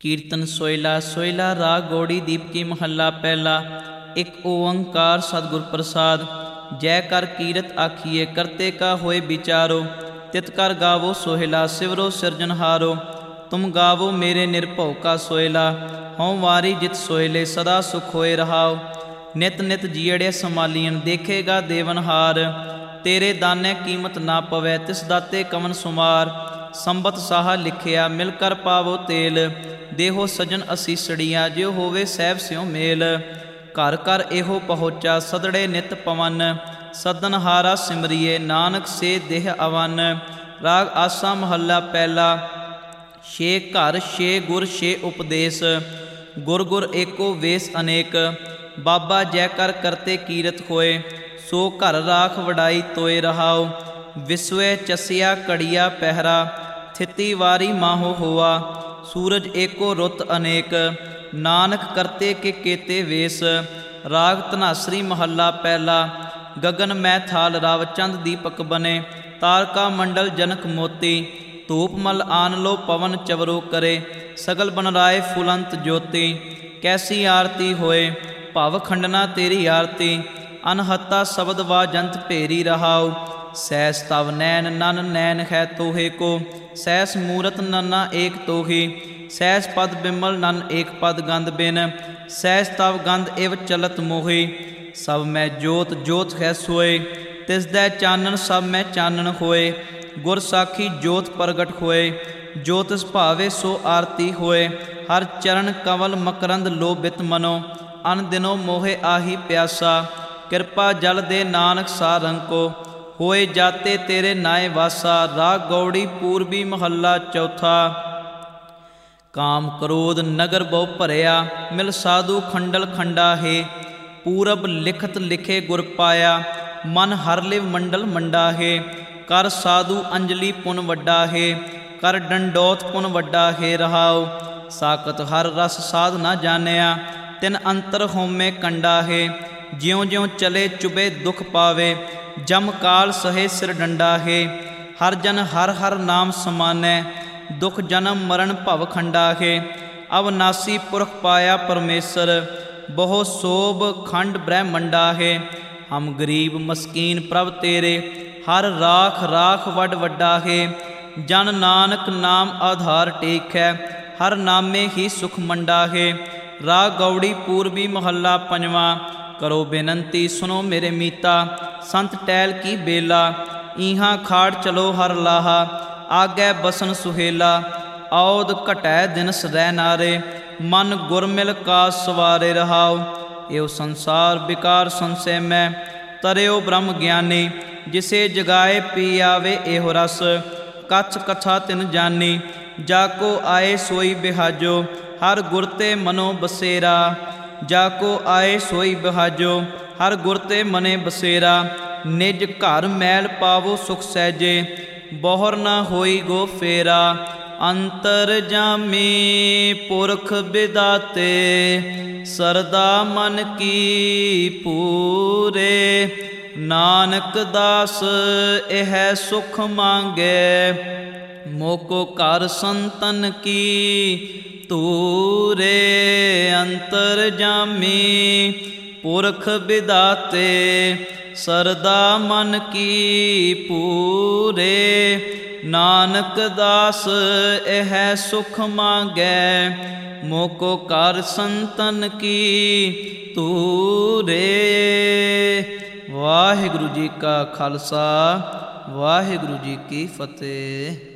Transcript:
कीर्तन सोयला सोयला राग गौड़ी दीप की महला पहला। एक ओंकार सतगुर प्रसाद। जय कर कीरत आखिए करते का होए विचारो। तित कर गावो सोहेला सिवरो सिरजनहारो। तुम गावो मेरे निर्भव का सोयला। हों वारी जित सोयले सदा सुख होए रहाओ। नित नित जियड़े संभालियन देखेगा देवनहार। तेरे दाने कीमत ना पवै तिस दाते कवन सुमार। संबत साहा लिखिया मिल कर पावो तेल। देहो सजन असीसड़िया ज्यो होवे सैब स्यों मेल। घर घर एहो पहुँचा सदड़े नित पवन। सदनहारा सिमरिए नानक से देह अवन। राग आसा महला पहला। छे घर छे गुर छे उपदेश। गुर गुर एको वेस अनेक। बाबा जय कर करते कीरत होए। सो घर राख वडाई तोए रहाओ। विश्वे चसिया कड़िया पहरा। थिति वारी माहो हुआ। सूरज एको रुत अनेक। नानक करते के केते वेश। राग धनासरी महला पहला। गगन मै थाल राव चंद दीपक बने। तारका मंडल जनक मोती। धूप मल आन लो पवन चवरो करे। सगल बनराए फुलंत ज्योति। कैसी आरती होए भव खंडना तेरी आरती। अनहत्ता शब्द वा जंत भेरी रहाओ। सहस तव नैन नन नैन है तोहे को। सहस मूरत नन्ना एक तोही। सहस पद बिमल नन एक पद गंध बिन। सहस तव गंध इव चलत मोही। सब मैं जोत जोत है सोए। तिस दै चानन सब मैं चानन होए। गुर साखी जोत प्रगट होए। जोतिस भावे सो आरती होए। हर चरण कंवल मकरंद लोभित मनो। अन दिनों मोहे आही प्यासा। कृपा जल दे नानक सा रंग को। होए जाते तेरे नाए वासा। राग गौड़ी पूर्वी महला चौथा। काम क्रोध नगर बहु भरिया। मिल साधु खंडल खंडा है। पूरब लिखत लिखे गुर पाया। मन हर लिव मंडल मंडा है। कर साधु अंजलि पुन वड्डा है। कर डंडौत पुन वड्डा है रहाओ। साकत हर रस साध ना जानिया। तिन अंतर होमे कंडा है। ज्यों ज्यों चले चुबे दुख पावे। जम काल सहे सिर डंडा है। हर जन हर हर नाम समानै। दुख जन्म मरण भव खंडा है। अवनासी पुरख पाया परमेश्वर। बहु सोभ खंड ब्रह्मंडा है। हम गरीब मस्कीन प्रभ तेरे। हर राख राख वड वड्डा है। जन नानक नाम आधार टेक है। हर नामे ही सुख मंडा है। राग गौड़ी पूर्वी महला पंजवा। करो बेनंती सुनो मेरे मीता। संत टैल की बेला। इहाँ खाड़ चलो हर लाहा। आगे बसन सुहेला। औद घटै दिनस रह नारे। मन गुरमिल का सवारे रहाओ। एव संसार विकार संशय में। तरियो ब्रह्म ज्ञानी। जिसे जगाए पी आवे एहो रस। कछ कथा तिन जानी। जाको आए सोई बिहाजो। हर गुरते मनो बसेरा। जाको आए सोई बिहाजो। हर गुरते मने बसेरा। निज घर मैल पावो सुख सहजे। बोहर ना होई गो फेरा। अंतर जामी पुरख बिदाते। सरदा मन की पूरे। नानक दास यह सुख मांगे। मोको कर संतन की तूरे। अंतर जामी पुरख बिदाते। सरदा मन की पूरे। नानक दास यह सुख मांगै। मोको कर संतन की तूरे। वाहिगुरु जी का खालसा वाहिगुरु जी की फतेह।